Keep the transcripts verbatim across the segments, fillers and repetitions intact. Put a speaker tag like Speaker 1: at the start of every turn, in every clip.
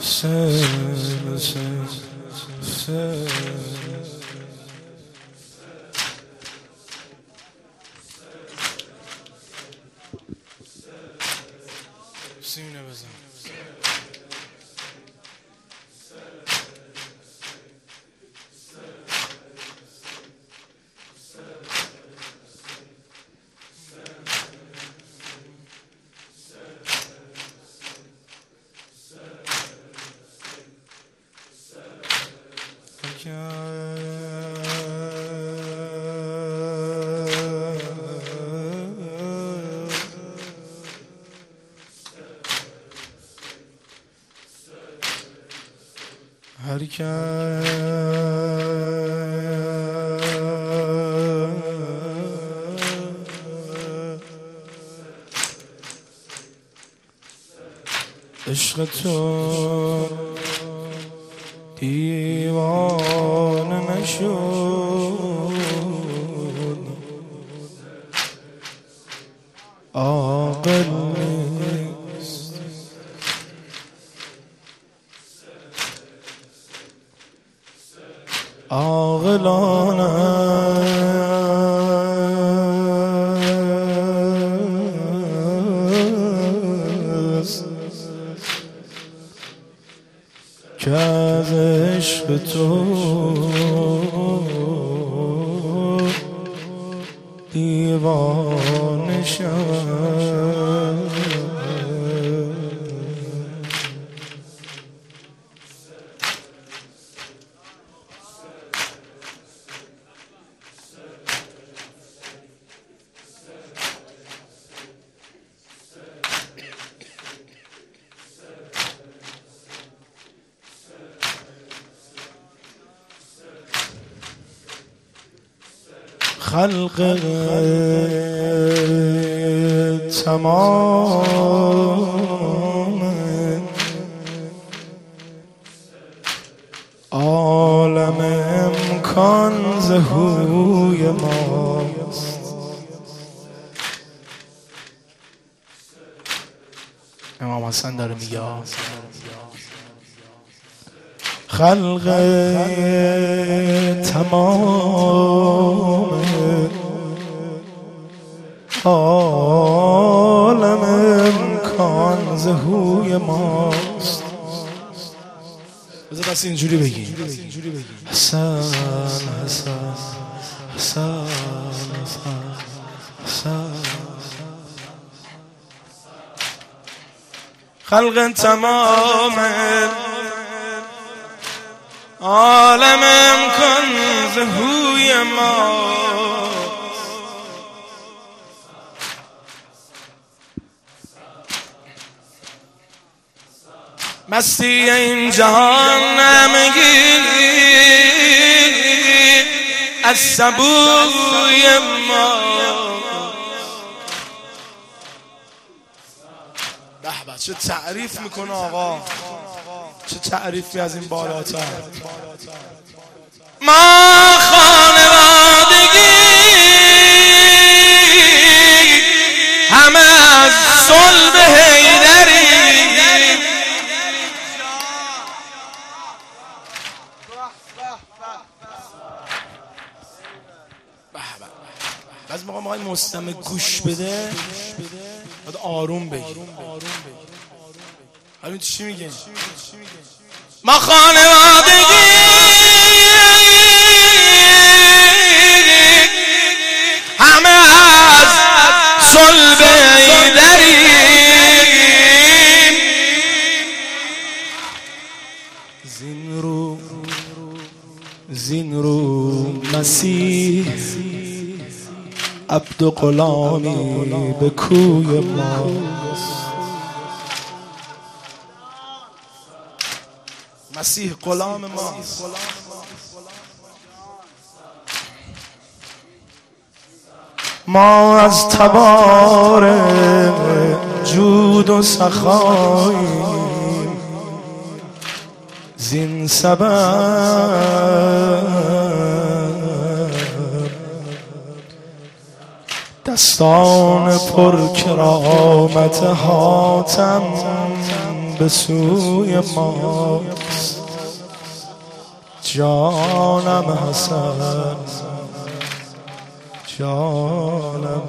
Speaker 1: سر سر سر سینه بزن هر کس عشق تو دیوانه نشد عاقل نیست عاقلانه که از عشق تو دیوانه شود خلق تمام عالم امکان ز هوی ماست امام حسن داره میگه خلق تمام عالم امکان ز هوی ماست بذار بس اینجوری بگی حسن حسن حسن حسن خلق تمام عالم امکان ز هوی ماست مستی این جهان نمیگی از سبوی ما به به چه تعریف میکنه آقا چه تعریفی از این بالاتر ما خانوادگی همه از صلب حیدری بعضی موقع ما مستمع گوش بده باید آروم بگی حالا چی میگه ما خانوادگی همه از صلب ایدریم زین رو زین رو مسیح عبد و غلامی به کوی ماست مسیح غلام ماست ما از تبار جود و سخاییم زین سبب دستان پر کرامت حاتم به سوی ماست. جانم حسن جانم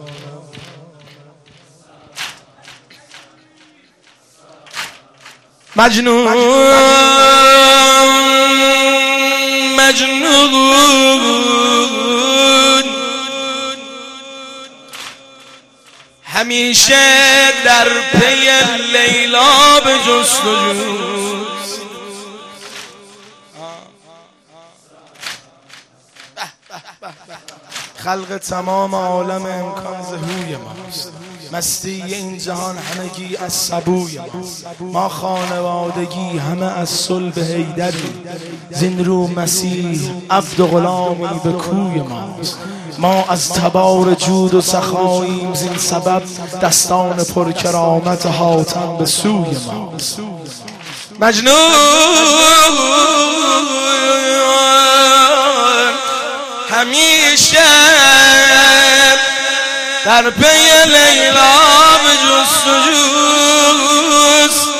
Speaker 1: مجنون مجنون همیشه در پی لیلا به جستجوست. خلق تمام عالم امکان زهوی ماست. مستی این جهان همگی از سبوی ماست. ما خانوادگی همه از صلب حیدری. زین رو مسیح عبد و غلامی به کوی ماست. ما از تبار جود و سخاییم، زین سبب دستان پرکرامت حاتم به سوی ماست. مجنون همیشه در پی لیلا به جستجوست.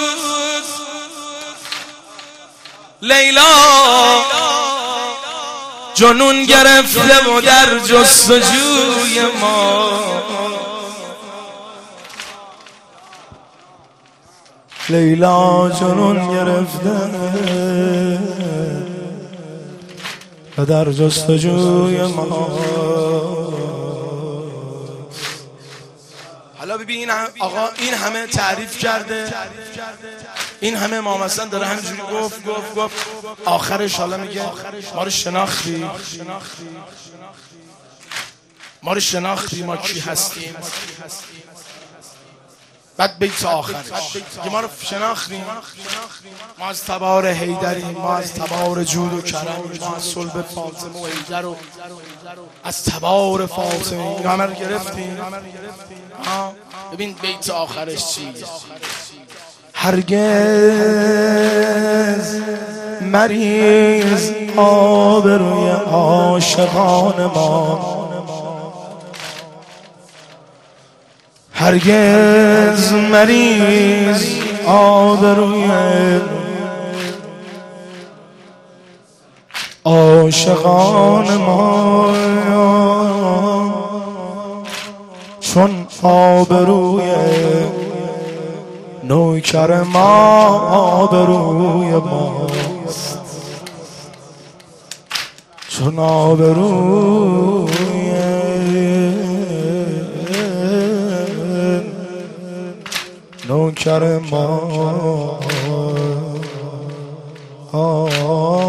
Speaker 1: لیلا جنون گرفته و در جستجوی ما. لیلا جنون گرفته و در جستجوی ما. حالا ببین آقا این همه تعریف کرده، این همه امام حسن داره همینجوری گفت گفت گفت آخرش حالا میگه ما رو شناختی، ما رو شناختی ما کی هستیم. بعد بیت آخرش که ما رو شناختیم، ما از تبار حیدریم، ما از تبار جود و کرم، ما از صلب فاطمه و حیدر و از تبار فاطمه این همه رو گرفتیم. ببین بیت آخرش چیه؟ هرگز مریض آبروی عاشقان ما، هرگز مریض آبروی عاشقان ما، چون آبروی نوکر ما آبروی ماست، چون آبروی نوکر ما.